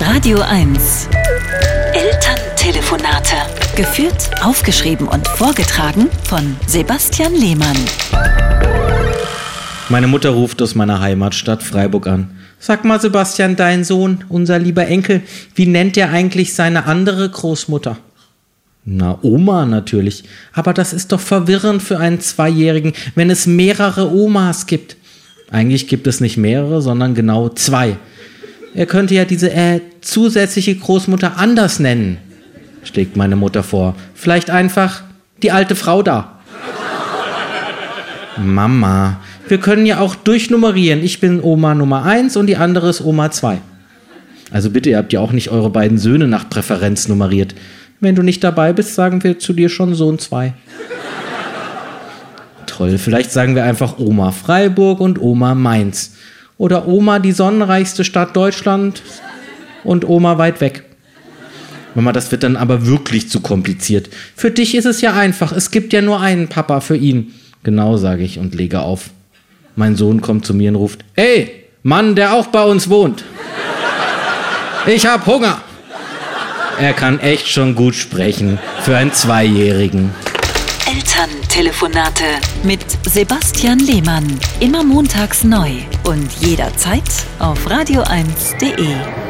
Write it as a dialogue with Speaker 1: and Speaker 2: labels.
Speaker 1: Radio 1. Elterntelefonate. Geführt, aufgeschrieben und vorgetragen von Sebastian Lehmann.
Speaker 2: Meine Mutter ruft aus meiner Heimatstadt Freiburg an. Sag mal, Sebastian, dein Sohn, unser lieber Enkel, wie nennt er eigentlich seine andere Großmutter? Na, Oma natürlich. Aber das ist doch verwirrend für einen Zweijährigen, wenn es mehrere Omas gibt. Eigentlich gibt es nicht mehrere, sondern genau 2. Er könnte ja diese zusätzliche Großmutter anders nennen, schlägt meine Mutter vor. Vielleicht einfach die alte Frau da. Mama, wir können ja auch durchnummerieren. Ich bin Oma Nummer 1 und die andere ist Oma 2. Also bitte, ihr habt ja auch nicht eure beiden Söhne nach Präferenz nummeriert. Wenn du nicht dabei bist, sagen wir zu dir schon Sohn 2. Toll, vielleicht sagen wir einfach Oma Freiburg und Oma Mainz. Oder Oma, die sonnenreichste Stadt Deutschlands und Oma weit weg. Mama, das wird dann aber wirklich zu kompliziert. Für dich ist es ja einfach, es gibt ja nur einen Papa für ihn. Genau, sage ich und lege auf. Mein Sohn kommt zu mir und ruft, ey, Mann, der auch bei uns wohnt. Ich hab Hunger. Er kann echt schon gut sprechen für einen Zweijährigen.
Speaker 1: Elterntelefonate mit Sebastian Lehmann. Immer montags neu und jederzeit auf radio1.de.